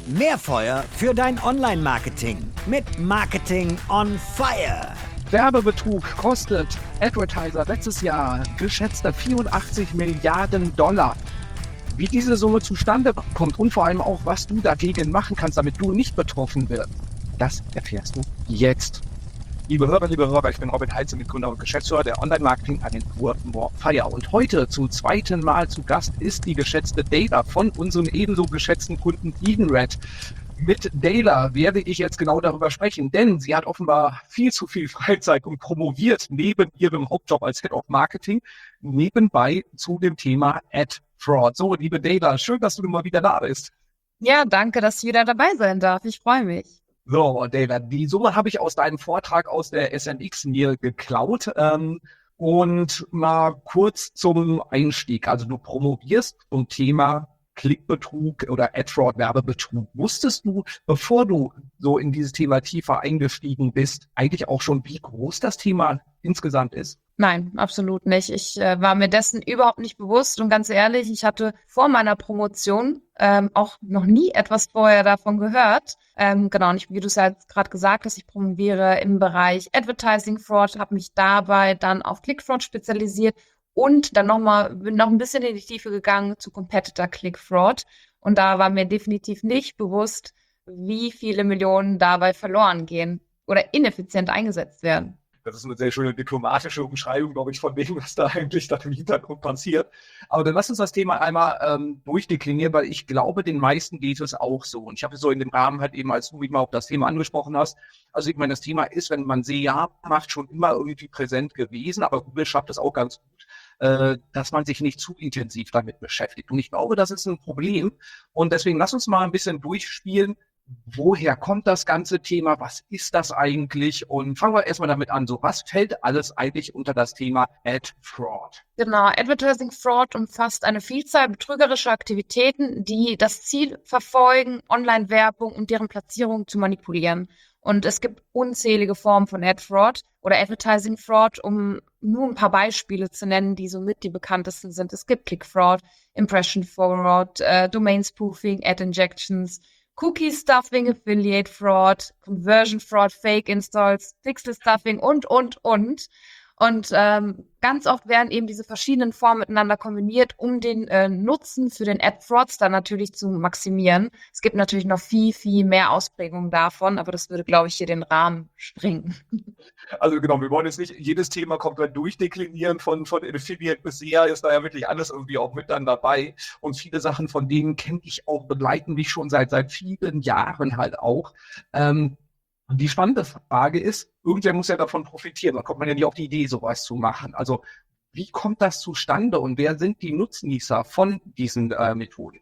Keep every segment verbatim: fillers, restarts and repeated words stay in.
Mehr Feuer für dein Online-Marketing mit Marketing on Fire. Werbebetrug kostet Advertiser letztes Jahr geschätzte vierundachtzig Milliarden Dollar. Wie diese Summe zustande kommt und vor allem auch, was du dagegen machen kannst, damit du nicht betroffen wirst, das erfährst du jetzt. Liebe Hörer, liebe Hörer, ich bin Robin Heitze, Mitgründer und Geschäftsführer der Online-Marketing-Agentur Morefire. Und heute zum zweiten Mal zu Gast ist die geschätzte Dayla von unserem ebenso geschätzten Kunden Edenred. Mit Dayla werde ich jetzt genau darüber sprechen, denn sie hat offenbar viel zu viel Freizeit und promoviert neben ihrem Hauptjob als Head of Marketing nebenbei zu dem Thema Ad Fraud. So, liebe Dayla, schön, dass du mal wieder da bist. Ja, danke, dass ich wieder dabei sein darf. Ich freue mich. So, Dayla, die Summe habe ich aus deinem Vortrag aus der S N X mir geklaut. Ähm, und mal kurz zum Einstieg. Also du promovierst zum Thema Klickbetrug oder Ad-Fraud, Werbebetrug. Wusstest du, bevor du so in dieses Thema tiefer eingestiegen bist, eigentlich auch schon, wie groß das Thema insgesamt ist? Nein, absolut nicht. Ich äh, war mir dessen überhaupt nicht bewusst und ganz ehrlich, ich hatte vor meiner Promotion ähm, auch noch nie etwas vorher davon gehört. Ähm, genau, und ich, wie du es ja gerade gesagt hast, ich promoviere im Bereich Advertising Fraud, habe mich dabei dann auf Click Fraud spezialisiert und dann nochmal, bin noch ein bisschen in die Tiefe gegangen zu Competitor Click Fraud. Und da war mir definitiv nicht bewusst, wie viele Millionen dabei verloren gehen oder ineffizient eingesetzt werden. Das ist eine sehr schöne diplomatische Umschreibung, glaube ich, von dem, was da eigentlich dann im Hintergrund passiert. Aber dann lass uns das Thema einmal ähm, durchdeklinieren, weil ich glaube, den meisten geht es auch so. Und ich habe so in dem Rahmen halt eben, als du mich mal auf das Thema angesprochen hast, also ich meine, das Thema ist, wenn man S E A macht, schon immer irgendwie präsent gewesen, aber Google schafft es auch ganz gut, äh, dass man sich nicht zu intensiv damit beschäftigt. Und ich glaube, das ist ein Problem. Und deswegen lass uns mal ein bisschen durchspielen. Woher kommt das ganze Thema? Was ist das eigentlich? Und fangen wir erstmal damit an. So, was fällt alles eigentlich unter das Thema Ad Fraud? Genau, Advertising Fraud umfasst eine Vielzahl betrügerischer Aktivitäten, die das Ziel verfolgen, Online-Werbung und deren Platzierung zu manipulieren. Und es gibt unzählige Formen von Ad Fraud oder Advertising Fraud, um nur ein paar Beispiele zu nennen, die somit die bekanntesten sind. Es gibt Click Fraud, Impression Fraud, äh, Domain Spoofing, Ad Injections, Cookie Stuffing, Affiliate Fraud, Conversion Fraud, Fake Installs, Pixel Stuffing und, und, und. Und ähm, ganz oft werden eben diese verschiedenen Formen miteinander kombiniert, um den äh, Nutzen für den Ad-Fraudster natürlich zu maximieren. Es gibt natürlich noch viel, viel mehr Ausprägungen davon, aber das würde, glaube ich, hier den Rahmen sprengen. Also genau, wir wollen jetzt nicht jedes Thema komplett durchdeklinieren, von, von Affiliate bis S E A ist da ja wirklich alles irgendwie auch mit dann dabei. Und viele Sachen von denen kenne ich auch, begleiten mich schon seit, seit vielen Jahren halt auch. Ähm, Und die spannende Frage ist, irgendwer muss ja davon profitieren. Da kommt man ja nicht auf die Idee, sowas zu machen. Also wie kommt das zustande und wer sind die Nutznießer von diesen äh, Methoden?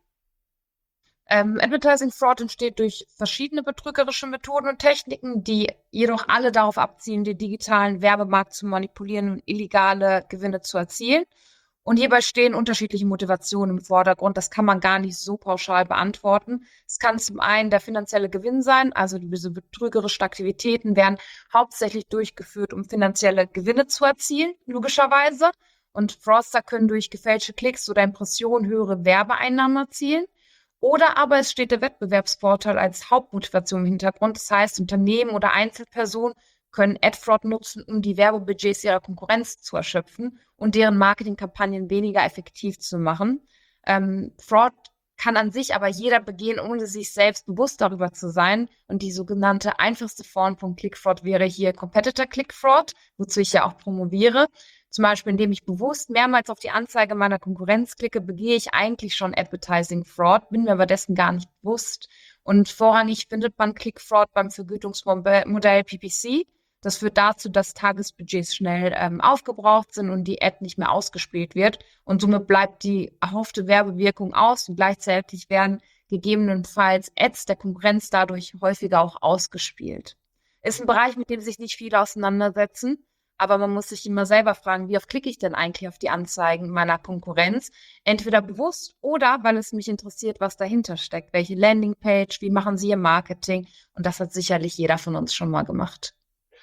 Ähm, Advertising Fraud entsteht durch verschiedene betrügerische Methoden und Techniken, die jedoch alle darauf abzielen, den digitalen Werbemarkt zu manipulieren und illegale Gewinne zu erzielen. Und hierbei stehen unterschiedliche Motivationen im Vordergrund. Das kann man gar nicht so pauschal beantworten. Es kann zum einen der finanzielle Gewinn sein, also diese betrügerischen Aktivitäten werden hauptsächlich durchgeführt, um finanzielle Gewinne zu erzielen, logischerweise. Und Fraudster können durch gefälschte Klicks oder Impressionen höhere Werbeeinnahmen erzielen. Oder aber es steht der Wettbewerbsvorteil als Hauptmotivation im Hintergrund. Das heißt, Unternehmen oder Einzelpersonen können Ad-Fraud nutzen, um die Werbebudgets ihrer Konkurrenz zu erschöpfen und deren Marketingkampagnen weniger effektiv zu machen. Ähm, Fraud kann an sich aber jeder begehen, ohne sich selbst bewusst darüber zu sein. Und die sogenannte einfachste Form von Click-Fraud wäre hier Competitor Click-Fraud, wozu ich ja auch promoviere. Zum Beispiel, indem ich bewusst mehrmals auf die Anzeige meiner Konkurrenz klicke, begehe ich eigentlich schon Advertising Fraud, bin mir aber dessen gar nicht bewusst. Und vorrangig findet man Click Fraud beim Vergütungsmodell P P C. Das führt dazu, dass Tagesbudgets schnell ähm, aufgebraucht sind und die Ad nicht mehr ausgespielt wird. Und somit bleibt die erhoffte Werbewirkung aus und gleichzeitig werden gegebenenfalls Ads der Konkurrenz dadurch häufiger auch ausgespielt. Ist ein Bereich, mit dem sich nicht viele auseinandersetzen. Aber man muss sich immer selber fragen, wie oft klicke ich denn eigentlich auf die Anzeigen meiner Konkurrenz? Entweder bewusst oder weil es mich interessiert, was dahinter steckt. Welche Landingpage, wie machen sie ihr Marketing? Und das hat sicherlich jeder von uns schon mal gemacht.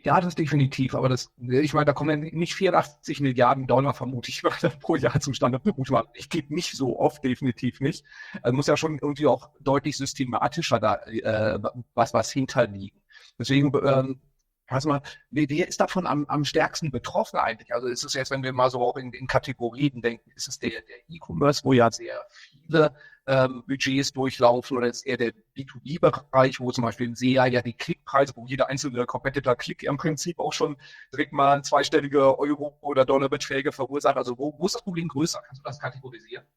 Ja, das definitiv, aber das, ich meine, da kommen ja nicht vierundachtzig Milliarden Dollar, vermute ich, pro Jahr zustande. Ich gebe nicht so oft, definitiv nicht. Also muss ja schon irgendwie auch deutlich systematischer da äh, was, was hinterliegen. Deswegen, ähm, also mal, wer ist davon am, am stärksten betroffen eigentlich? Also ist es jetzt, wenn wir mal so auch in, in Kategorien denken, ist es der, der E-Commerce, wo ja sehr viele ähm, Budgets durchlaufen, oder ist es eher der B zwei B-Bereich, wo zum Beispiel in S E A ja die Klickpreise, wo jeder einzelne Competitor-Klick im Prinzip auch schon direkt mal zweistellige Euro- oder Dollarbeträge verursacht? Also wo, wo ist das Problem größer? Kannst du das kategorisieren?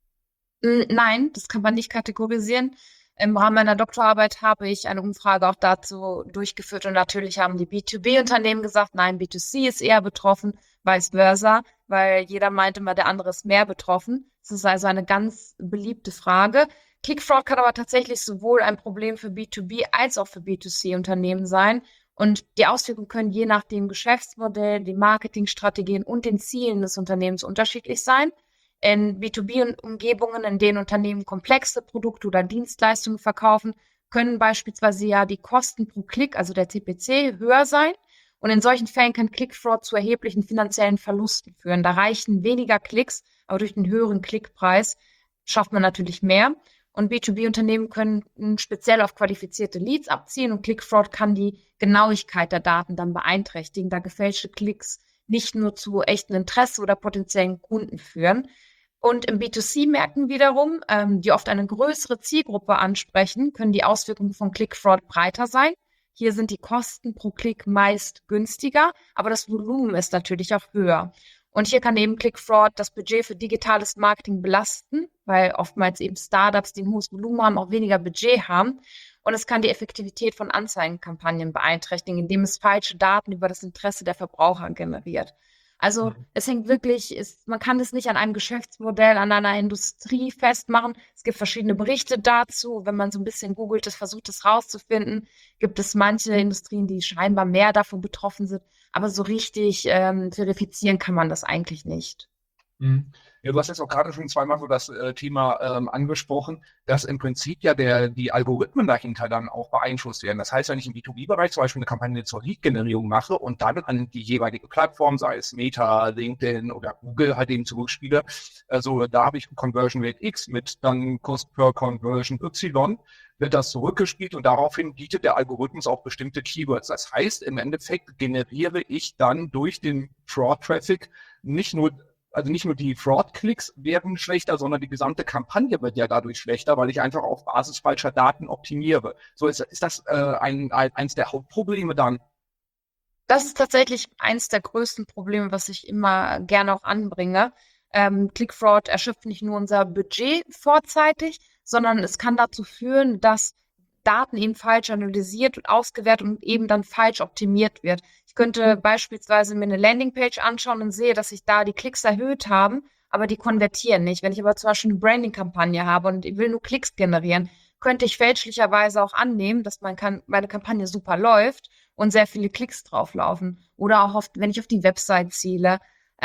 Nein, das kann man nicht kategorisieren. Im Rahmen meiner Doktorarbeit habe ich eine Umfrage auch dazu durchgeführt und natürlich haben die B zwei B-Unternehmen gesagt, nein, B zwei C ist eher betroffen, vice versa, weil jeder meint immer, der andere ist mehr betroffen. Das ist also eine ganz beliebte Frage. Clickfraud kann aber tatsächlich sowohl ein Problem für B zwei B als auch für B zwei C-Unternehmen sein. Und die Auswirkungen können je nach dem Geschäftsmodell, den Marketingstrategien und den Zielen des Unternehmens unterschiedlich sein. In B zwei B-Umgebungen, in denen Unternehmen komplexe Produkte oder Dienstleistungen verkaufen, können beispielsweise ja die Kosten pro Klick, also der C P C, höher sein. Und in solchen Fällen kann Clickfraud zu erheblichen finanziellen Verlusten führen. Da reichen weniger Klicks, aber durch den höheren Klickpreis schafft man natürlich mehr. Und B zwei B-Unternehmen können speziell auf qualifizierte Leads abzielen und Clickfraud kann die Genauigkeit der Daten dann beeinträchtigen, da gefälschte Klicks nicht nur zu echtem Interesse oder potenziellen Kunden führen. Und im B zwei C-Märkten wiederum, ähm, die oft eine größere Zielgruppe ansprechen, können die Auswirkungen von Clickfraud breiter sein. Hier sind die Kosten pro Klick meist günstiger, aber das Volumen ist natürlich auch höher. Und hier kann eben Clickfraud das Budget für digitales Marketing belasten, weil oftmals eben Startups, die ein hohes Volumen haben, auch weniger Budget haben. Und es kann die Effektivität von Anzeigenkampagnen beeinträchtigen, indem es falsche Daten über das Interesse der Verbraucher generiert. Also Mhm. es hängt wirklich, ist, man kann es nicht an einem Geschäftsmodell, an einer Industrie festmachen. Es gibt verschiedene Berichte dazu. Wenn man so ein bisschen googelt, es versucht es rauszufinden, gibt es manche Industrien, die scheinbar mehr davon betroffen sind. Aber so richtig ähm, verifizieren kann man das eigentlich nicht. Mhm. Ja, du hast jetzt auch gerade schon zweimal so das äh, Thema ähm, angesprochen, dass im Prinzip ja der, die Algorithmen dahinter dann auch beeinflusst werden. Das heißt, wenn ich im B zwei B-Bereich zum Beispiel eine Kampagne zur Lead-Generierung mache und dann an die jeweilige Plattform, sei es Meta, LinkedIn oder Google, halt eben zurückspiele, also da habe ich Conversion Rate X mit dann Cost per Conversion Y, wird das zurückgespielt und daraufhin bietet der Algorithmus auch bestimmte Keywords. Das heißt, im Endeffekt generiere ich dann durch den Fraud-Traffic nicht nur Also nicht nur die Fraud-Klicks werden schlechter, sondern die gesamte Kampagne wird ja dadurch schlechter, weil ich einfach auf Basis falscher Daten optimiere. So ist, ist das äh, ein, ein, eins der Hauptprobleme dann? Das ist tatsächlich eins der größten Probleme, was ich immer gerne auch anbringe. Ähm, Clickfraud erschöpft nicht nur unser Budget vorzeitig, sondern es kann dazu führen, dass Daten eben falsch analysiert und ausgewertet und eben dann falsch optimiert wird. Ich könnte beispielsweise mir eine Landingpage anschauen und sehe, dass sich da die Klicks erhöht haben, aber die konvertieren nicht. Wenn ich aber zum Beispiel eine Branding-Kampagne habe und ich will nur Klicks generieren, könnte ich fälschlicherweise auch annehmen, dass mein kan- meine Kampagne super läuft und sehr viele Klicks drauflaufen. Oder auch auf, wenn ich auf die Website ziele.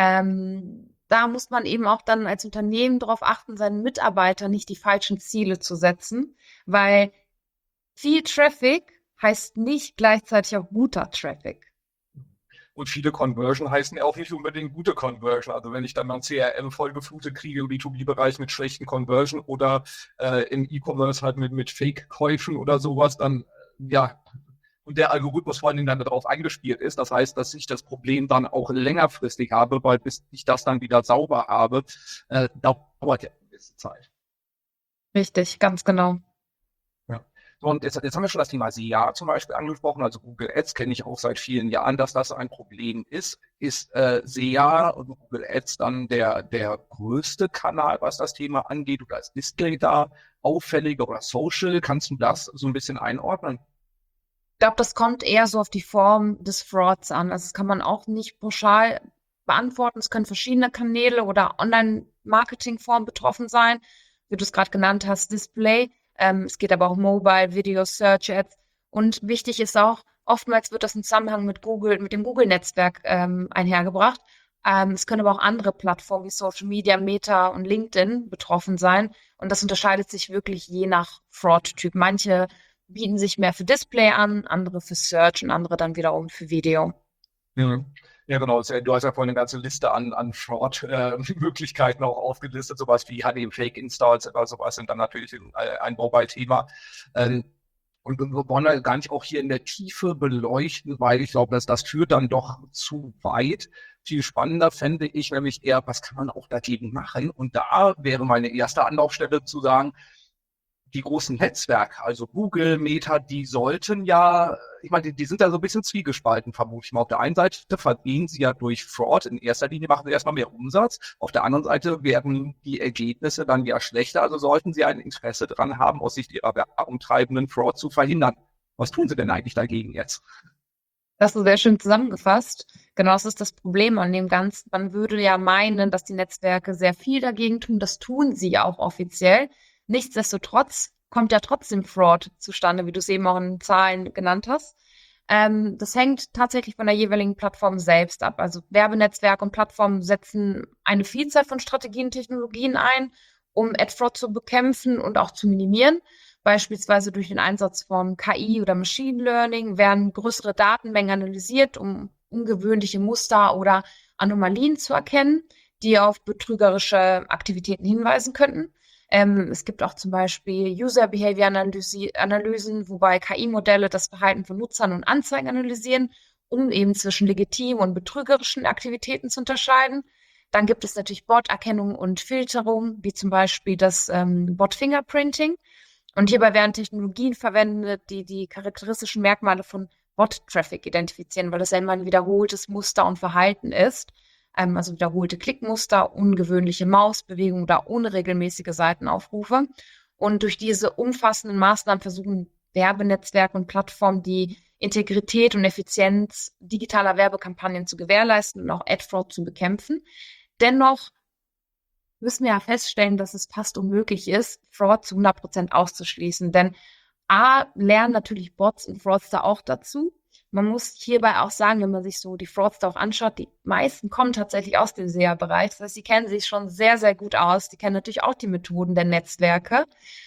Ähm, da muss man eben auch dann als Unternehmen darauf achten, seinen Mitarbeitern nicht die falschen Ziele zu setzen, weil viel Traffic heißt nicht gleichzeitig auch guter Traffic. Und viele Conversion heißen ja auch nicht unbedingt gute Conversion. Also wenn ich dann mein C R M vollgeflutet kriege im B zwei B-Bereich mit schlechten Conversion oder äh, im E-Commerce halt mit, mit Fake-Käufen oder sowas, dann ja, und der Algorithmus vor allen Dingen dann darauf eingespielt ist. Das heißt, dass ich das Problem dann auch längerfristig habe, weil bis ich das dann wieder sauber habe, äh, dauert ja eine gewisse Zeit. Richtig, ganz genau. Ja. So, und jetzt, jetzt haben wir schon das Thema S E A zum Beispiel angesprochen. Also Google Ads kenne ich auch seit vielen Jahren, dass das ein Problem ist. Ist äh, S E A und Google Ads dann der, der größte Kanal, was das Thema angeht? Oder ist Display da auffälliger oder Social? Kannst du das so ein bisschen einordnen? Ich glaube, das kommt eher so auf die Form des Frauds an. Also das kann man auch nicht pauschal beantworten. Es können verschiedene Kanäle oder Online-Marketing-Formen betroffen sein. Wie du es gerade genannt hast, Display. Ähm, es geht aber auch Mobile, Video, Search Ads. Und wichtig ist auch, oftmals wird das im Zusammenhang mit Google, mit dem Google-Netzwerk ähm, einhergebracht. Ähm, es können aber auch andere Plattformen wie Social Media, Meta und LinkedIn betroffen sein. Und das unterscheidet sich wirklich je nach Fraud-Typ. Manche bieten sich mehr für Display an, andere für Search und andere dann wiederum für Video. Ja, ja, genau. Du hast ja vorhin eine ganze Liste an, an Fraud-Möglichkeiten auch aufgelistet, sowas wie H D M-Fake-Installs oder sowas sind dann natürlich ein, ein Mobile-Thema. Ähm, und wir wollen halt gar nicht auch hier in der Tiefe beleuchten, weil ich glaube, dass das führt dann doch zu weit. Viel spannender fände ich nämlich eher, was kann man auch dagegen machen? Und da wäre meine erste Anlaufstelle zu sagen, die großen Netzwerke, also Google, Meta, die sollten ja, ich meine, die, die sind da so ein bisschen zwiegespalten, vermute ich mal. Auf der einen Seite verdienen sie ja durch Fraud, in erster Linie machen sie erstmal mehr Umsatz. Auf der anderen Seite werden die Ergebnisse dann ja schlechter, also sollten sie ein Interesse daran haben, aus Sicht ihrer werbungtreibenden Fraud zu verhindern. Was tun sie denn eigentlich dagegen jetzt? Das ist sehr schön zusammengefasst. Genau, das ist das Problem an dem Ganzen. Man würde ja meinen, dass die Netzwerke sehr viel dagegen tun. Das tun sie ja auch offiziell. Nichtsdestotrotz kommt ja trotzdem Fraud zustande, wie du es eben auch in Zahlen genannt hast. Ähm, das hängt tatsächlich von der jeweiligen Plattform selbst ab. Also Werbenetzwerke und Plattformen setzen eine Vielzahl von Strategien und Technologien ein, um Ad-Fraud zu bekämpfen und auch zu minimieren. Beispielsweise durch den Einsatz von K I oder Machine Learning werden größere Datenmengen analysiert, um ungewöhnliche Muster oder Anomalien zu erkennen, die auf betrügerische Aktivitäten hinweisen könnten. Ähm, es gibt auch zum Beispiel User-Behavior-Analysen, wobei K I-Modelle das Verhalten von Nutzern und Anzeigen analysieren, um eben zwischen legitimen und betrügerischen Aktivitäten zu unterscheiden. Dann gibt es natürlich Bot-Erkennung und Filterung, wie zum Beispiel das ähm, Bot-Fingerprinting. Und hierbei werden Technologien verwendet, die die charakteristischen Merkmale von Bot-Traffic identifizieren, weil das ja immer ein wiederholtes Muster und Verhalten ist. Ähm, also wiederholte Klickmuster, ungewöhnliche Mausbewegungen oder unregelmäßige Seitenaufrufe. Und durch diese umfassenden Maßnahmen versuchen Werbenetzwerke und Plattformen die Integrität und Effizienz digitaler Werbekampagnen zu gewährleisten und auch Ad-Fraud zu bekämpfen. Dennoch müssen wir ja feststellen, dass es fast unmöglich ist, Fraud zu hundert Prozent auszuschließen. Denn A, lernen natürlich Bots und Fraudster auch dazu. Man muss hierbei auch sagen, wenn man sich so die Fraudster auch anschaut, die meisten kommen tatsächlich aus dem S E A-Bereich. Das heißt, sie kennen sich schon sehr, sehr gut aus. Die kennen natürlich auch die Methoden der Netzwerke.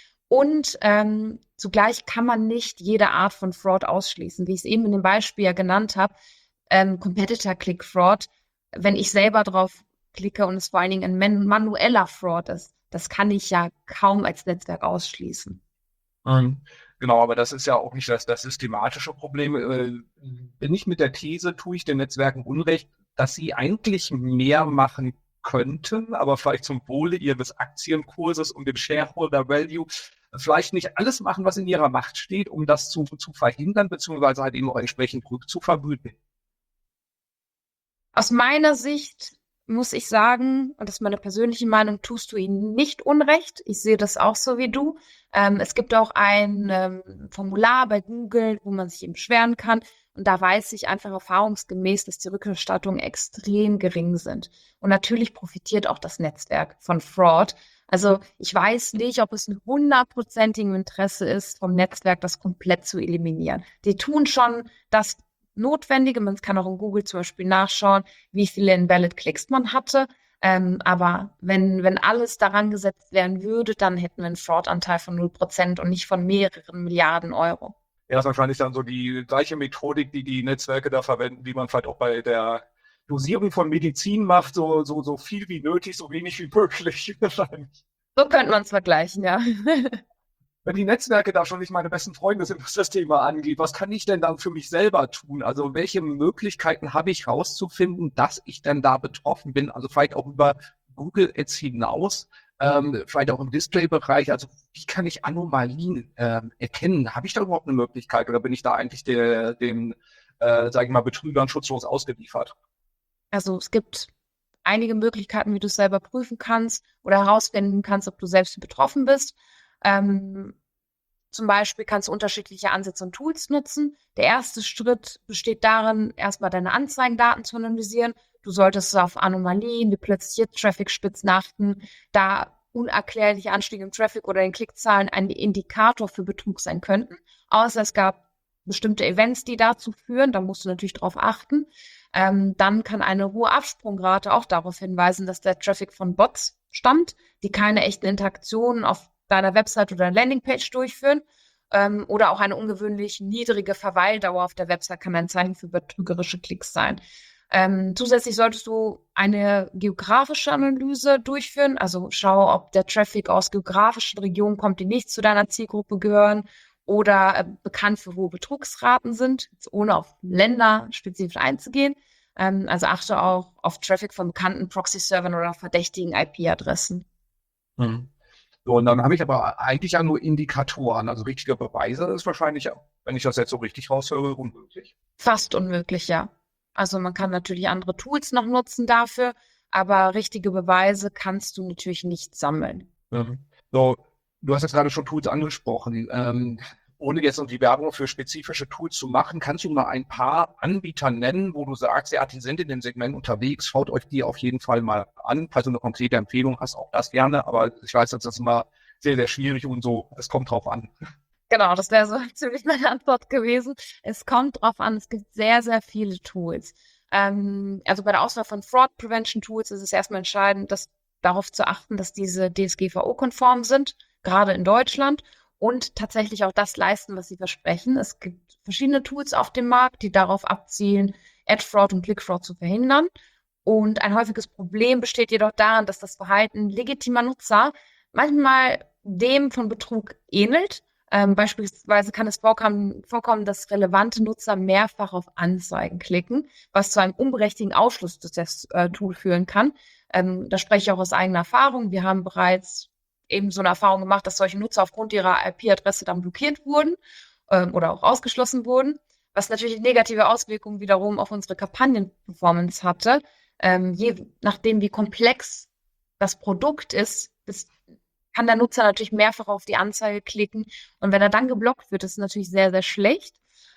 Und ähm, zugleich kann man nicht jede Art von Fraud ausschließen. Wie ich es eben in dem Beispiel ja genannt habe, ähm, Competitor-Click-Fraud, wenn ich selber drauf klicke und es vor allen Dingen ein man- manueller Fraud ist, das kann ich ja kaum als Netzwerk ausschließen. Ähm, Genau, aber das ist ja auch nicht das, das systematische Problem. Äh, bin ich mit der These, tue ich den Netzwerken Unrecht, dass sie eigentlich mehr machen könnten, aber vielleicht zum Wohle ihres Aktienkurses und dem Shareholder Value vielleicht nicht alles machen, was in ihrer Macht steht, um das zu, zu verhindern, beziehungsweise halt eben auch entsprechend rückzuverwüten. Aus meiner Sicht muss ich sagen, und das ist meine persönliche Meinung, tust du ihnen nicht Unrecht. Ich sehe das auch so wie du. Ähm, es gibt auch ein ähm, Formular bei Google, wo man sich eben beschweren kann. Und da weiß ich einfach erfahrungsgemäß, dass die Rückerstattungen extrem gering sind. Und natürlich profitiert auch das Netzwerk von Fraud. Also ich weiß nicht, ob es ein hundertprozentiges Interesse ist, vom Netzwerk das komplett zu eliminieren. Die tun schon das Notwendige. Man kann auch in Google zum Beispiel nachschauen, wie viele Invalid-Klicks man hatte. Ähm, aber wenn, wenn alles daran gesetzt werden würde, dann hätten wir einen Fraud-Anteil von null Prozent und nicht von mehreren Milliarden Euro. Ja, das ist wahrscheinlich dann so die gleiche Methodik, die die Netzwerke da verwenden, die man vielleicht auch bei der Dosierung von Medizin macht, so, so, so viel wie nötig, so wenig wie möglich. Wahrscheinlich. So könnte man es vergleichen, ja. Wenn die Netzwerke da schon nicht meine besten Freunde sind, was das Thema angeht, was kann ich denn dann für mich selber tun? Also welche Möglichkeiten habe ich herauszufinden, dass ich denn da betroffen bin? Also vielleicht auch über Google Ads hinaus, ähm, vielleicht auch im Display-Bereich. Also wie kann ich Anomalien ähm, erkennen? Habe ich da überhaupt eine Möglichkeit oder bin ich da eigentlich der, dem, äh, sage ich mal, Betrügern schutzlos ausgeliefert? Also es gibt einige Möglichkeiten, wie du es selber prüfen kannst oder herausfinden kannst, ob du selbst betroffen bist. Ähm, zum Beispiel kannst du unterschiedliche Ansätze und Tools nutzen. Der erste Schritt besteht darin, erstmal deine Anzeigendaten zu analysieren. Du solltest auf Anomalien wie plötzliche Traffic-Spitzen achten, da unerklärliche Anstiege im Traffic oder in Klickzahlen ein Indikator für Betrug sein könnten. Außer es gab bestimmte Events, die dazu führen, da musst du natürlich drauf achten. Ähm, dann kann eine hohe Absprungrate auch darauf hinweisen, dass der Traffic von Bots stammt, die keine echten Interaktionen auf deiner Website oder Landingpage durchführen. ähm, oder auch eine ungewöhnlich niedrige Verweildauer auf der Website kann ein Zeichen für betrügerische Klicks sein. Ähm, zusätzlich solltest du eine geografische Analyse durchführen, also schau, ob der Traffic aus geografischen Regionen kommt, die nicht zu deiner Zielgruppe gehören oder äh, bekannt für hohe Betrugsraten sind, jetzt ohne auf Länder spezifisch einzugehen. Ähm, also achte auch auf Traffic von bekannten Proxy-Servern oder verdächtigen I P-Adressen. Mhm. So, und dann habe ich aber eigentlich ja nur Indikatoren, also richtige Beweise ist wahrscheinlich, wenn ich das jetzt so richtig raushöre, unmöglich. Fast unmöglich, ja. Also man kann natürlich andere Tools noch nutzen dafür, aber richtige Beweise kannst du natürlich nicht sammeln. Mhm. So, du hast jetzt gerade schon Tools angesprochen. Ähm, ohne jetzt irgendwie Werbung für spezifische Tools zu machen, kannst du mal ein paar Anbieter nennen, wo du sagst, ja, die sind in dem Segment unterwegs, schaut euch die auf jeden Fall mal an. Falls du eine konkrete Empfehlung hast, auch das gerne, aber ich weiß, das ist immer sehr, sehr schwierig und so, es kommt drauf an. Genau, das wäre so ziemlich meine Antwort gewesen. Es kommt drauf an, es gibt sehr, sehr viele Tools. Ähm, also bei der Auswahl von Fraud Prevention Tools ist es erstmal entscheidend, dass, darauf zu achten, dass diese D S G V O-konform sind, gerade in Deutschland, und tatsächlich auch das leisten, was sie versprechen. Es gibt verschiedene Tools auf dem Markt, die darauf abzielen, Ad-Fraud und Click-Fraud zu verhindern. Und ein häufiges Problem besteht jedoch darin, dass das Verhalten legitimer Nutzer manchmal dem von Betrug ähnelt. Ähm, beispielsweise kann es vorkommen, vorkommen, dass relevante Nutzer mehrfach auf Anzeigen klicken, was zu einem unberechtigten Ausschluss des äh, Tool führen kann. Ähm, da spreche ich auch aus eigener Erfahrung. Wir haben bereits eben so eine Erfahrung gemacht, dass solche Nutzer aufgrund ihrer I P-Adresse dann blockiert wurden ähm, oder auch ausgeschlossen wurden, was natürlich negative Auswirkungen wiederum auf unsere Kampagnenperformance hatte. Ähm, je nachdem, wie komplex das Produkt ist, ist kann der Nutzer natürlich mehrfach auf die Anzeige klicken. Und wenn er dann geblockt wird, ist es natürlich sehr, sehr schlecht.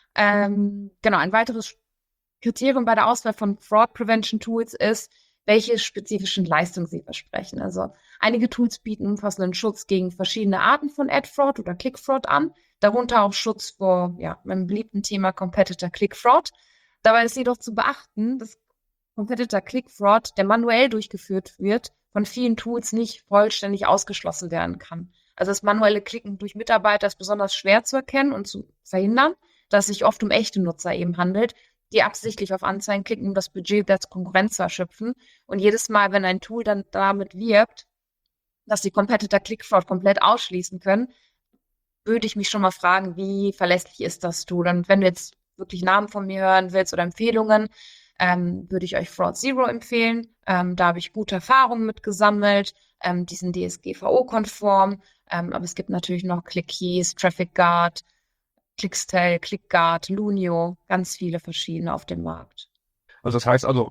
Ähm, genau, ein weiteres Kriterium bei der Auswahl von Fraud Prevention Tools ist, welche spezifischen Leistungen sie versprechen. Also einige Tools bieten umfassenden Schutz gegen verschiedene Arten von Ad-Fraud oder Click-Fraud an, darunter auch Schutz vor ja, meinem beliebten Thema Competitor Click-Fraud. Dabei ist jedoch zu beachten, dass Competitor Click-Fraud, der manuell durchgeführt wird, von vielen Tools nicht vollständig ausgeschlossen werden kann. Also das manuelle Klicken durch Mitarbeiter ist besonders schwer zu erkennen und zu verhindern, da es sich oft um echte Nutzer eben handelt, die absichtlich auf Anzeigen klicken, um das Budget der Konkurrenz zu erschöpfen. Und jedes Mal, wenn ein Tool dann damit wirbt, dass die Competitor Click-Fraud komplett ausschließen können, würde ich mich schon mal fragen, wie verlässlich ist das Tool? Und wenn du jetzt wirklich Namen von mir hören willst oder Empfehlungen, ähm, würde ich euch Fraud Zero empfehlen. Ähm, da habe ich gute Erfahrungen mit gesammelt. Ähm, die sind D S G V O-konform. Ähm, aber es gibt natürlich noch ClickKeys, Traffic Guard, Clickstell, ClickGuard, Lunio, ganz viele verschiedene auf dem Markt. Also das heißt also,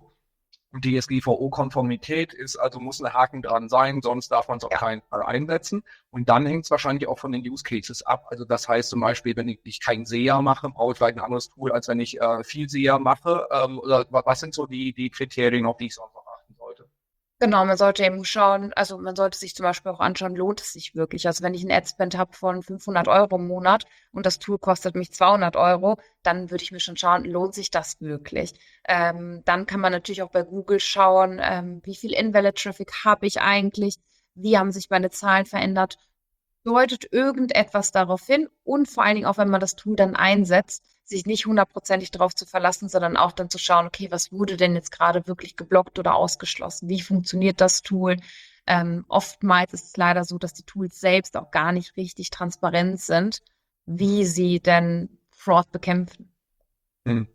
D S G V O-Konformität ist, also muss ein Haken dran sein, sonst darf man es auf Ja. keinen Fall einsetzen. Und dann hängt es wahrscheinlich auch von den Use Cases ab. Also das heißt zum Beispiel, wenn ich, ich kein S E A mache, brauche ich vielleicht ein anderes Tool, als wenn ich äh, viel S E A mache. Ähm, oder was sind so die, die Kriterien, auf die ich sonst noch achten sollte? Genau, man sollte eben schauen, also man sollte sich zum Beispiel auch anschauen, lohnt es sich wirklich? Also wenn ich einen Adspend habe von fünfhundert Euro im Monat und das Tool kostet mich zweihundert Euro, dann würde ich mir schon schauen, lohnt sich das wirklich? Ähm, dann kann man natürlich auch bei Google schauen, ähm, wie viel Invalid-Traffic habe ich eigentlich? Wie haben sich meine Zahlen verändert? Deutet irgendetwas darauf hin und vor allen Dingen auch, wenn man das Tool dann einsetzt, sich nicht hundertprozentig darauf zu verlassen, sondern auch dann zu schauen, okay, was wurde denn jetzt gerade wirklich geblockt oder ausgeschlossen? Wie funktioniert das Tool? Ähm, oftmals ist es leider so, dass die Tools selbst auch gar nicht richtig transparent sind, wie sie denn Fraud bekämpfen. Hm.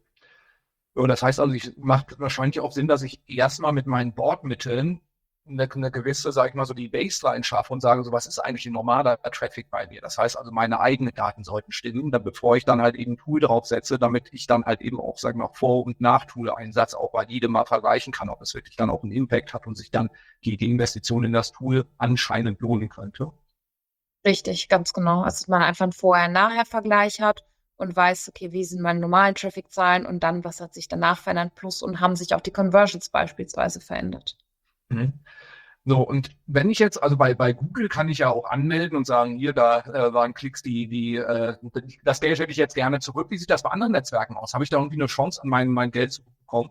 So, das heißt also, ich macht wahrscheinlich auch Sinn, dass ich erstmal mit meinen Bordmitteln eine, eine gewisse, sag ich mal, so die Baseline schaffe und sage, so was ist eigentlich ein normaler Traffic bei mir? Das heißt also, meine eigenen Daten sollten stimmen, dann, bevor ich dann halt eben ein Tool draufsetze, damit ich dann halt eben auch, sagen wir mal, Vor- und Nach-Tool-Einsatz auch valide mal vergleichen kann, ob es wirklich dann auch einen Impact hat und sich dann die, die Investition in das Tool anscheinend lohnen könnte. Richtig, ganz genau. Also, dass man einfach einen Vorher-Nachher-Vergleich hat und weiß, okay, wie sind meine normalen Traffic-Zahlen und dann, was hat sich danach verändert, plus und haben sich auch die Conversions beispielsweise verändert. Mhm. So, und wenn ich jetzt, also bei, bei Google kann ich ja auch anmelden und sagen, hier, da äh, waren Klicks, die, die, äh, das Geld hätte ich jetzt gerne zurück. Wie sieht das bei anderen Netzwerken aus? Habe ich da irgendwie eine Chance, an mein, mein Geld zu bekommen?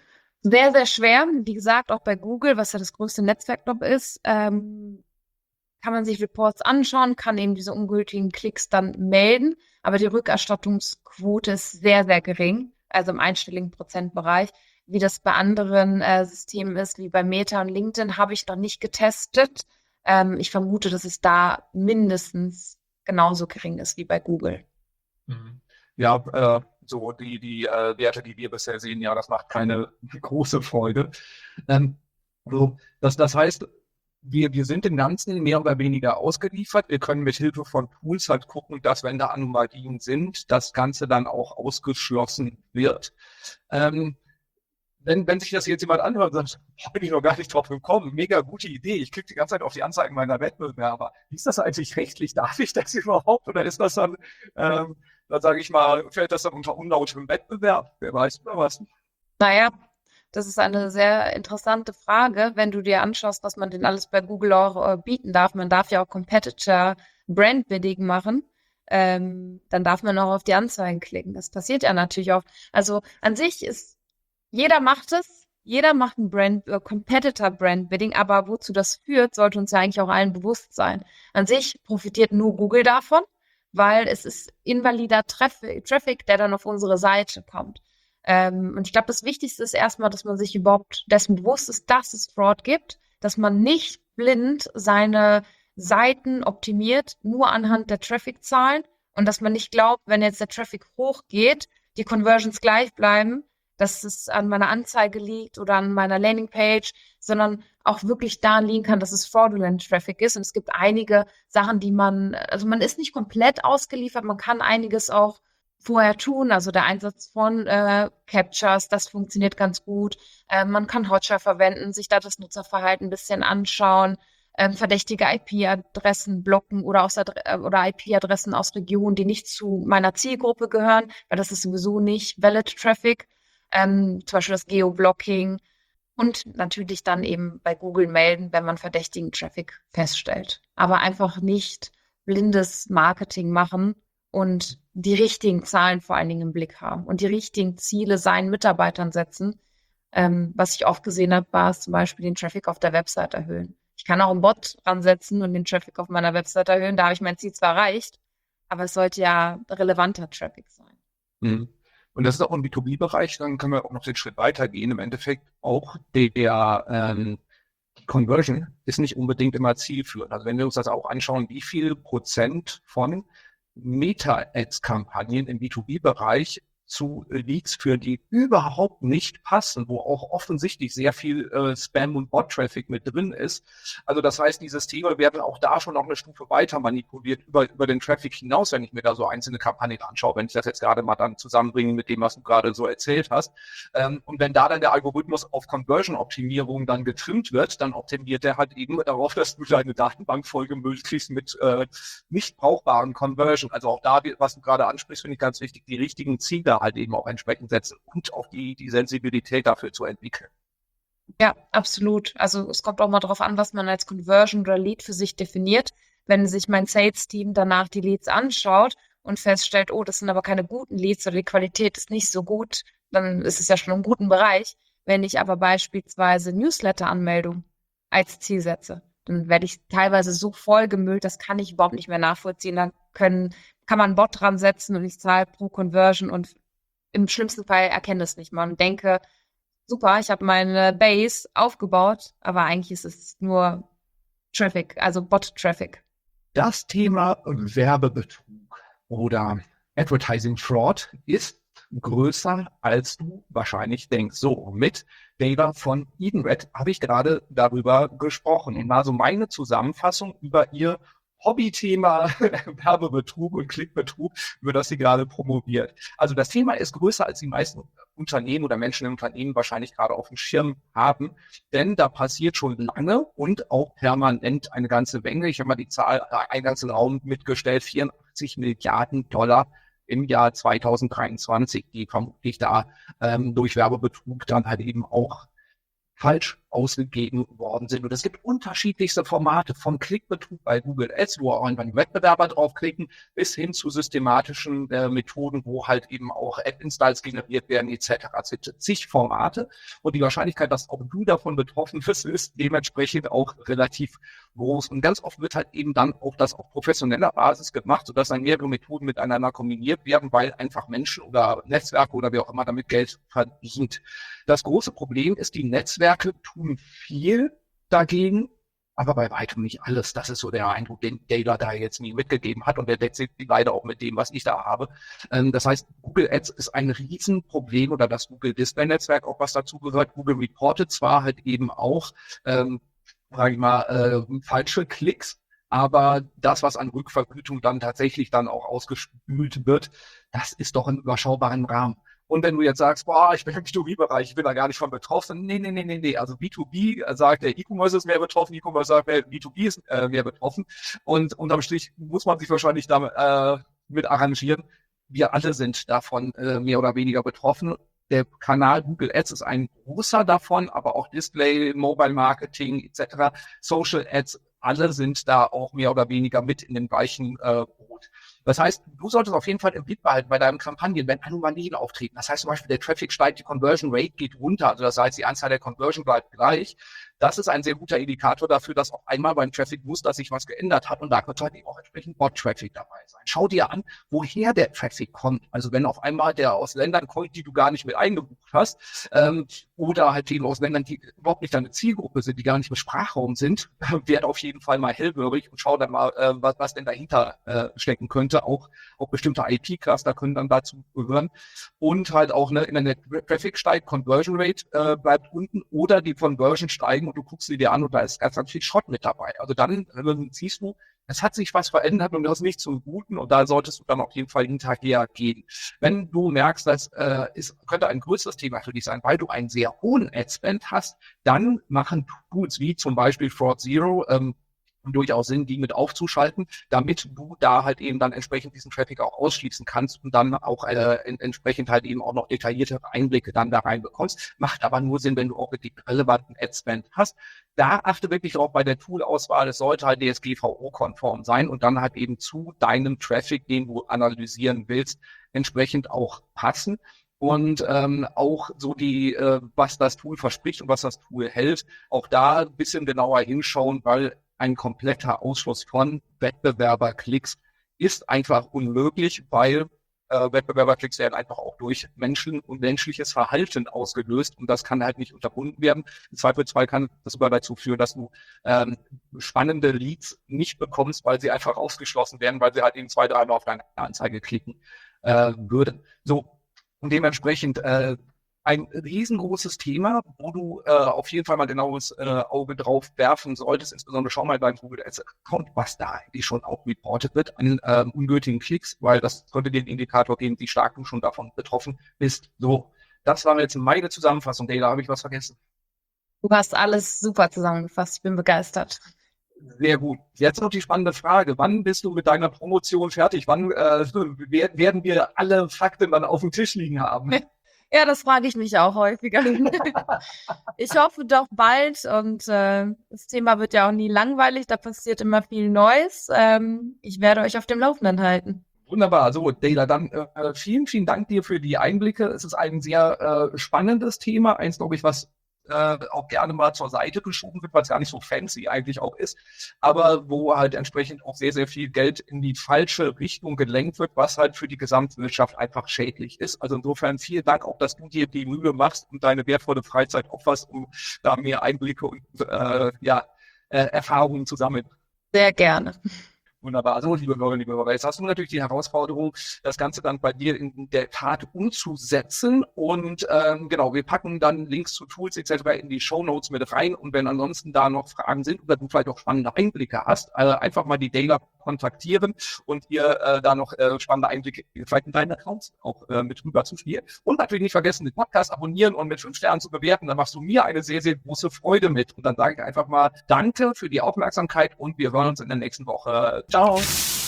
Sehr, sehr schwer. Wie gesagt, auch bei Google, was ja das größte Netzwerk noch ist, ähm, kann man sich Reports anschauen, kann eben diese ungültigen Klicks dann melden, aber die Rückerstattungsquote ist sehr, sehr gering, also im einstelligen Prozentbereich. Wie das bei anderen äh, Systemen ist, wie bei Meta und LinkedIn, habe ich noch nicht getestet. Ähm, ich vermute, dass es da mindestens genauso gering ist wie bei Google. Mhm. Ja, äh, so die, die äh, Werte, die wir bisher sehen, ja, das macht keine große Freude. Ähm, so, das, das heißt, wir, wir sind dem Ganzen mehr oder weniger ausgeliefert. Wir können mit Hilfe von Tools halt gucken, dass, wenn da Anomalien sind, das Ganze dann auch ausgeschlossen wird. Ähm, Wenn, wenn sich das jetzt jemand anhört und sagt, da bin ich noch gar nicht drauf gekommen, mega gute Idee, ich klicke die ganze Zeit auf die Anzeigen meiner Wettbewerber. Wie ist das eigentlich rechtlich? Darf ich das überhaupt? Oder ist das dann, ähm, dann sage ich mal, fällt das dann unter unlauterem Wettbewerb? Wer weiß oder was? Naja, das ist eine sehr interessante Frage, wenn du dir anschaust, was man denn alles bei Google auch äh, bieten darf. Man darf ja auch Competitor Brand Bidding machen. Ähm, dann darf man auch auf die Anzeigen klicken. Das passiert ja natürlich auch. Also an sich ist jeder macht es, jeder macht ein Brand, äh, Competitor Brand Bidding, aber wozu das führt, sollte uns ja eigentlich auch allen bewusst sein. An sich profitiert nur Google davon, weil es ist invalider Traffic, Traffic, der dann auf unsere Seite kommt. Ähm, und ich glaube, das Wichtigste ist erstmal, dass man sich überhaupt dessen bewusst ist, dass es Fraud gibt, dass man nicht blind seine Seiten optimiert, nur anhand der Traffic-Zahlen und dass man nicht glaubt, wenn jetzt der Traffic hochgeht, die Conversions gleich bleiben, dass es an meiner Anzeige liegt oder an meiner Landingpage, sondern auch wirklich daran liegen kann, dass es fraudulent Traffic ist. Und es gibt einige Sachen, die man, also man ist nicht komplett ausgeliefert, man kann einiges auch vorher tun. Also der Einsatz von äh, Captchas, das funktioniert ganz gut. Äh, man kann Hotjar verwenden, sich da das Nutzerverhalten ein bisschen anschauen, ähm, verdächtige I P-Adressen blocken oder, aus Adre- oder I P-Adressen aus Regionen, die nicht zu meiner Zielgruppe gehören, weil das ist sowieso nicht valid Traffic. Ähm, zum Beispiel das Geoblocking und natürlich dann eben bei Google melden, wenn man verdächtigen Traffic feststellt. Aber einfach nicht blindes Marketing machen und die richtigen Zahlen vor allen Dingen im Blick haben und die richtigen Ziele seinen Mitarbeitern setzen. Ähm, was ich oft gesehen habe, war es zum Beispiel den Traffic auf der Website erhöhen. Ich kann auch einen Bot ransetzen und den Traffic auf meiner Website erhöhen. Da habe ich mein Ziel zwar erreicht, aber es sollte ja relevanter Traffic sein. Mhm. Und das ist auch im B zwei B-Bereich, dann können wir auch noch den Schritt weitergehen. Im Endeffekt auch der ähm, Conversion ist nicht unbedingt immer zielführend. Also wenn wir uns das auch anschauen, wie viel Prozent von Meta-Ads-Kampagnen im B zwei B-Bereich zu Leads führen, die überhaupt nicht passen, wo auch offensichtlich sehr viel äh, Spam- und Bot-Traffic mit drin ist. Also das heißt, die Systeme werden auch da schon noch eine Stufe weiter manipuliert über, über den Traffic hinaus, wenn ich mir da so einzelne Kampagnen anschaue, wenn ich das jetzt gerade mal dann zusammenbringe mit dem, was du gerade so erzählt hast. Ähm, und wenn da dann der Algorithmus auf Conversion-Optimierung dann getrimmt wird, dann optimiert der halt eben darauf, dass du deine Datenbank vollgemüllt kriegst mit äh, nicht brauchbaren Conversion. Also auch da, was du gerade ansprichst, finde ich ganz wichtig, die richtigen Ziele halt eben auch entsprechend setzen und auch die, die Sensibilität dafür zu entwickeln. Ja, absolut. Also es kommt auch mal darauf an, was man als Conversion oder Lead für sich definiert. Wenn sich mein Sales-Team danach die Leads anschaut und feststellt, oh, das sind aber keine guten Leads oder die Qualität ist nicht so gut, dann ist es ja schon im guten Bereich. Wenn ich aber beispielsweise Newsletter-Anmeldung als Ziel setze, dann werde ich teilweise so vollgemüllt, das kann ich überhaupt nicht mehr nachvollziehen. Dann können, kann man einen Bot dran setzen und ich zahle pro Conversion und im schlimmsten Fall erkenne es nicht mal und denke, super, ich habe meine Base aufgebaut, aber eigentlich ist es nur Traffic, also Bot-Traffic. Das Thema Werbebetrug oder Advertising Fraud ist größer, als du wahrscheinlich denkst. So, mit Data von Edenred habe ich gerade darüber gesprochen und war so meine Zusammenfassung über ihr Hobbythema Werbebetrug und Klickbetrug, über das sie gerade promoviert. Also das Thema ist größer, als die meisten Unternehmen oder Menschen im Unternehmen wahrscheinlich gerade auf dem Schirm haben, denn da passiert schon lange und auch permanent eine ganze Menge. Ich habe mal die Zahl eingangs im Raum mitgestellt, vierundachtzig Milliarden Dollar im Jahr zweitausenddreiundzwanzig, die vermutlich da ähm, durch Werbebetrug dann halt eben auch falsch ausgegeben worden sind. Und es gibt unterschiedlichste Formate, vom Klickbetrug bei Google Ads, wo auch einfach die Wettbewerber draufklicken, bis hin zu systematischen äh, Methoden, wo halt eben auch App-Installs generiert werden et cetera. Es gibt zig Formate und die Wahrscheinlichkeit, dass auch du davon betroffen bist, ist dementsprechend auch relativ groß. Und ganz oft wird halt eben dann auch das auf professioneller Basis gemacht, sodass dann mehrere Methoden miteinander kombiniert werden, weil einfach Menschen oder Netzwerke oder wer auch immer damit Geld verdient. Das große Problem ist, die Netzwerke tun viel dagegen, aber bei weitem nicht alles. Das ist so der Eindruck, den Data da jetzt nie mitgegeben hat und der deckt sich leider auch mit dem, was ich da habe. Das heißt, Google Ads ist ein Riesenproblem oder das Google Display Netzwerk, auch was dazu gehört. Google reportet zwar halt eben auch, ähm, sage ich mal, äh, falsche Klicks, aber das, was an Rückvergütung dann tatsächlich dann auch ausgespült wird, das ist doch im überschaubaren Rahmen. Und wenn du jetzt sagst, boah, ich bin im B zwei B-Bereich, ich bin da gar nicht von betroffen, nee, nee, nee, nee, nee. Also B zwei B sagt, der E-Commerce ist mehr betroffen, E-Commerce sagt, der B zwei B ist äh, mehr betroffen. Und unterm Strich muss man sich wahrscheinlich damit äh, mit arrangieren. Wir alle sind davon äh, mehr oder weniger betroffen. Der Kanal Google Ads ist ein großer davon, aber auch Display, Mobile Marketing et cetera, Social Ads, alle sind da auch mehr oder weniger mit in den gleichen äh, Boot. Das heißt, du solltest auf jeden Fall im Blick behalten bei deinen Kampagnen, wenn Anomalien auftreten. Das heißt zum Beispiel, der Traffic steigt, die Conversion Rate geht runter, also das heißt, die Anzahl der Conversion bleibt gleich. Das ist ein sehr guter Indikator dafür, dass auf einmal beim Traffic-Muster sich was geändert hat und da könnte halt eben auch entsprechend Bot-Traffic dabei sein. Schau dir an, woher der Traffic kommt. Also wenn auf einmal der aus Ländern kommt, die du gar nicht mit eingebucht hast, ähm, oder halt eben aus Ländern, die überhaupt nicht deine Zielgruppe sind, die gar nicht im Sprachraum sind, werd auf jeden Fall mal hellhörig und schau dann mal, äh, was, was denn dahinter äh, stecken könnte. Auch, auch bestimmte I P-Cluster können dann dazu gehören. Und halt auch, ne, in der Traffic steigt, Conversion Rate äh, bleibt unten oder die Conversion steigen und du guckst sie dir an und da ist ganz, ganz viel Schrott mit dabei. Also dann äh, siehst du, es hat sich was verändert und das ist nicht zum Guten und da solltest du dann auf jeden Fall hinterher gehen. Wenn du merkst, das äh, ist, könnte ein größeres Thema für dich sein, weil du einen sehr hohen Ad-Spend hast, dann machen Tools wie zum Beispiel Fraud Zero ähm, durchaus Sinn, die mit aufzuschalten, damit du da halt eben dann entsprechend diesen Traffic auch ausschließen kannst und dann auch äh, in, entsprechend halt eben auch noch detaillierte Einblicke dann da rein bekommst. Macht aber nur Sinn, wenn du auch wirklich relevanten Ad-Spend hast. Da achte wirklich drauf bei der Tool-Auswahl, es sollte halt D S G V O-konform sein und dann halt eben zu deinem Traffic, den du analysieren willst, entsprechend auch passen. Und ähm, auch so die, äh, was das Tool verspricht und was das Tool hält, auch da ein bisschen genauer hinschauen, weil ein kompletter Ausschluss von Wettbewerberklicks ist einfach unmöglich, weil äh, Wettbewerberklicks werden einfach auch durch Menschen und menschliches Verhalten ausgelöst und das kann halt nicht unterbunden werden. Im Zweifelsfall kann das sogar dazu führen, dass du ähm, spannende Leads nicht bekommst, weil sie einfach ausgeschlossen werden, weil sie halt eben zwei, dreimal auf deine Anzeige klicken äh, würden. So, und dementsprechend äh, ein riesengroßes Thema, wo du äh, auf jeden Fall mal genaues äh, Auge drauf werfen solltest. Insbesondere schau mal beim Google Ads Account, was da eigentlich schon auch reportet wird an äh, ungültigen Klicks, weil das könnte dir einen Indikator geben, wie stark du schon davon betroffen bist. So, das war jetzt meine Zusammenfassung. Dayla, habe ich was vergessen? Du hast alles super zusammengefasst. Ich bin begeistert. Sehr gut. Jetzt noch die spannende Frage. Wann bist du mit deiner Promotion fertig? Wann äh, werden wir alle Fakten dann auf dem Tisch liegen haben? Ja, das frage ich mich auch häufiger. Ich hoffe doch bald und äh, das Thema wird ja auch nie langweilig, da passiert immer viel Neues. Ähm, ich werde euch auf dem Laufenden halten. Wunderbar. So, Dayla, dann äh, vielen, vielen Dank dir für die Einblicke. Es ist ein sehr äh, spannendes Thema, eins, glaube ich, was äh, auch gerne mal zur Seite geschoben wird, weil es gar nicht so fancy eigentlich auch ist, aber wo halt entsprechend auch sehr, sehr viel Geld in die falsche Richtung gelenkt wird, was halt für die Gesamtwirtschaft einfach schädlich ist. Also insofern vielen Dank auch, dass du dir die Mühe machst und deine wertvolle Freizeit opferst, um da mehr Einblicke und äh, ja, äh, Erfahrungen zu sammeln. Sehr gerne. Wunderbar. Also, liebe Bürger, liebe Bürger, jetzt hast du natürlich die Herausforderung, das Ganze dann bei dir in der Tat umzusetzen. Und ähm, genau, wir packen dann Links zu Tools et cetera in die Shownotes mit rein. Und wenn ansonsten da noch Fragen sind oder du vielleicht auch spannende Einblicke hast, äh, einfach mal die Dayla kontaktieren und ihr äh, da noch äh, spannende Einblicke vielleicht in deinen Accounts auch äh, mit rüber zu spielen. Und natürlich nicht vergessen, den Podcast abonnieren und mit fünf Sternen zu bewerten. Dann machst du mir eine sehr, sehr große Freude mit. Und dann sage ich einfach mal Danke für die Aufmerksamkeit und wir hören uns in der nächsten Woche. Ciao.